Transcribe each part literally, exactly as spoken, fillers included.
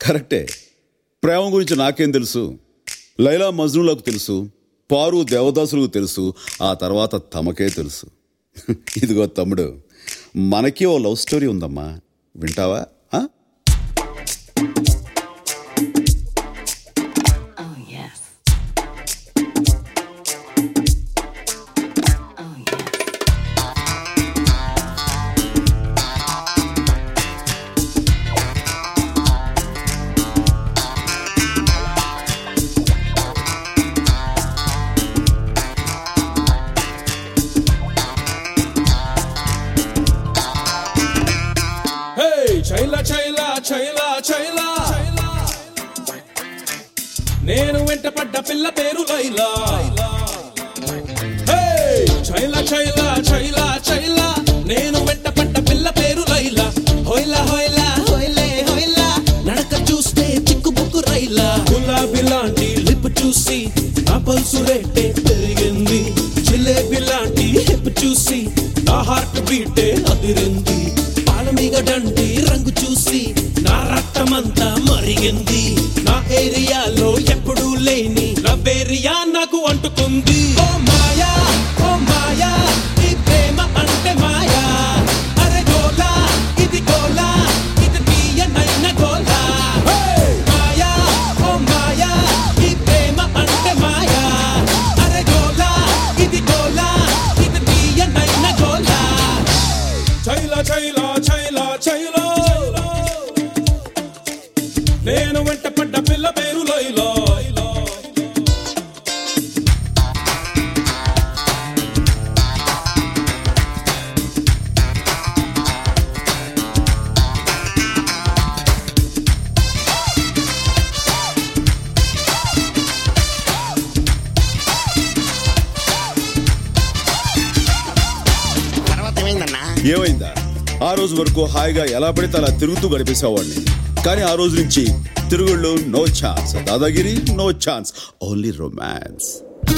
కరెక్టే. ప్రేమ గురించి నాకేం తెలుసు? లైలా మజ్నూలకు తెలుసు, పారు దేవదాసులకు తెలుసు, ఆ తర్వాత తమకే తెలుసు. ఇదిగో తమ్ముడు, మనకి ఓ లవ్ స్టోరీ ఉందమ్మా, వింటావా? చైలా చైలా చైలా చైలా నేను వెంట పడ్డ పిల్ల పేరు లైలా. చైలా చైలా చైలా చైలా నేను వెంట పడ్డ పిల్ల పేరు లైలా. హోయిలా హోయిలా హోయిలే హోయిలా నడక చూస్తే చిక్కు బుక్కు రైలా. గులాబీ లాంటి లిప్ చూసి నా పల్సు రేటే పెరిగింది. జిలేబీ లాంటి హిప్ చూసి నా హార్ట్ బీటే అదిరింది. పాలమీగడంటి రంగు చూసి నా రక్తమంతా మరిగింది. నా ఏరియాలో ఎప్పుడూ లేని లవేరియా నాకు అంటుకుంది. ఓ మాయా ఓ మాయా ఈ ప్రేమ అంటే మాయా. అరే గోలా ఇది గోలా ఇది తీయనైన గోలా. మాయా ఓ మాయా ఈ ప్రేమ అంటే మాయా. అరే గోలా ఇది గోలా ఇది తీయనైన గోలా. చైలా చైలా చైలా చైలా నేను వెంట పడ్డ పిల్ల పేరు లైలా. ఏమైందా? ఆ రోజు వరకు హాయిగా ఎలా పడితే అలా తిరుగుతూ గడిపేసేవాడిని. కానీ ఆ రోజు నుంచి తిరుగుళ్ళు నో ఛాన్స్, దాదాగిరి నో ఛాన్స్, ఓన్లీ రొమాన్స్.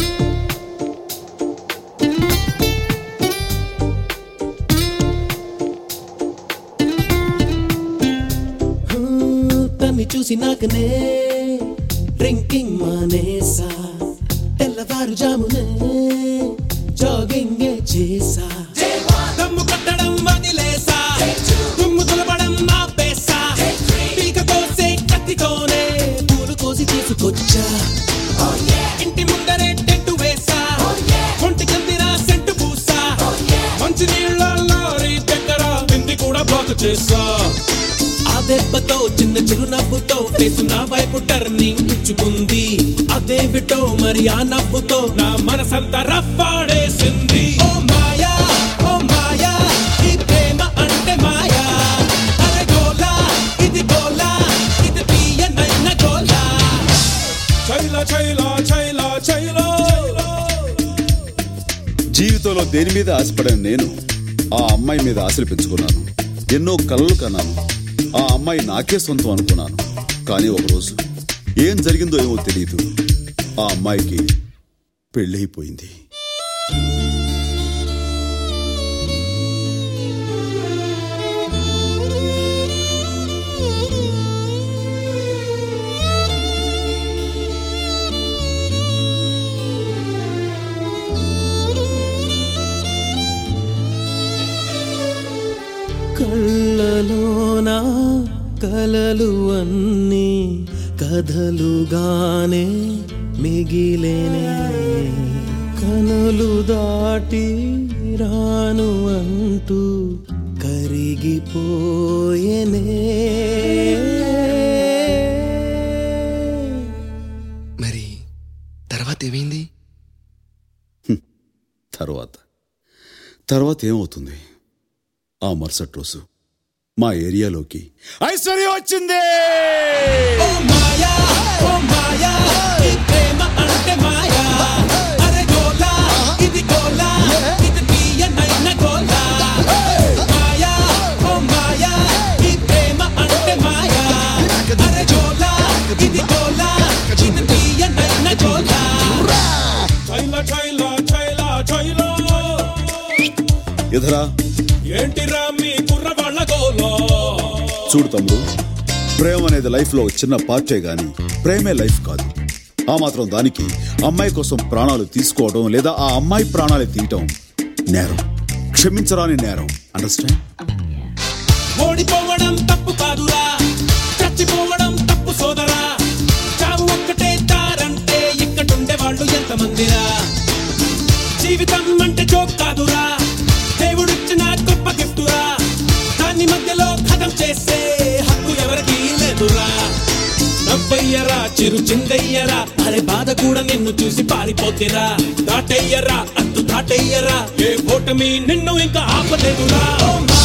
తన్ని చూసి నాకనే డ్రింకింగ్ మానేసా. తెల్లవారు జామునే జాగింగ్ చేసా. దమ్ము కట్టడం వదిలేసా. దుమ్ము తులపడం ఆపేసా. పీక కోసే కత్తితోనే పూలు కోసి తీసుకొచ్చా. ఇంటి ముందరే టెంటు వేసా. ఒంటి కందిన సెంటు పూసా. మంచి నీళ్ళ లారీ దగ్గర బింది కూడా బ్లాక్ చేసా. ఆ దెబ్బతో చిన్న చిరునవ్వుతో ఫేసు నా వైపు టర్నింగ్ ఇచ్చుకుంది. అదేమిటో మరి ఆ నవ్వుతో నా మనసంతా రప్పాడేసింది. ఓ మాయా ఓ మాయా ఈ ప్రేమ అంటే మాయా. అరే గోలా ఇది గోలా ఇది తీయనైన గోలా. చైలా చైలా చైలా చైలా జీవితంలో దేని మీద ఆశపడాను నేను ఆ అమ్మాయి మీద ఆశలు పెంచుకున్నాను. ఎన్నో కలలు కన్నాను. ఆ అమ్మాయి నాకే సొంతం అనుకున్నాను. కానీ ఒకరోజు ఏం జరిగిందో ఏమో తెలియదు, ఆ అమ్మాయికి పెళ్ళైపోయింది. కళ్ళలోనా కలలు అన్నీ కథలుగానే మిగిలేనే. కనులు దాటి రాను అంటూ కరిగిపోయేనే. మరి తర్వాత ఏమైంది? తర్వాత తర్వాత ఏమవుతుంది? ఆ మరుసటి రోజు మా ఏరియాలోకి ఐశ్వర్య వచ్చింది. ఓ మాయా ఓ మాయా ఈ ప్రేమ అంటే మాయా. అరే గోలా ఇది గోలా ఇది తీయనైన గోలా. మాయా ఓ మాయా ఈ ప్రేమ అంటే మాయా. అరే గోలా ఇది గోలా ఇది తీయనైన గోలా. చైలా చైలా చైలా చైలా ఎదరా ఏంటిరా మీ కుర్రవాళ్ళ గోలా. చూడు తమ్ముడు, ప్రేమ అనేది లైఫ్ లో చిన్న పార్టే గాని ప్రేమే లైఫ్ కాదు. ఆ మాత్రం దానికి అమ్మాయి కోసం ప్రాణాలు తీసుకోవడం లేదా ఆ అమ్మాయి ప్రాణాలు తీయటం నేరం, క్షమించరాని నేరం. అండర్స్టాండ్? ఓడిపోవడం తప్పు కాదురా, చచ్చిపోవడం తప్పు సోదరా. చావు ఒక్కటే దారంటే ఇక్కడుండే వాళ్ళు ఎంతమందిరా. జీవితం అంటే జోక్ కాదురా, దేవుడిచ్చిన గొప్ప గిఫ్టురా. దాన్ని మధ్యలో ఖతం చేసే హక్కు ఎవరికి లేదురా. నవ్వయ్యరా, చిరు చిందయ్యరా, అరే బాధ కూడా నిన్ను చూసి పారిపోతేరా. దాటయ్యరా, అద్దు దాటయ్యరా, ఏ ఓటమి నిన్ను ఇంకా ఆపలేదురా.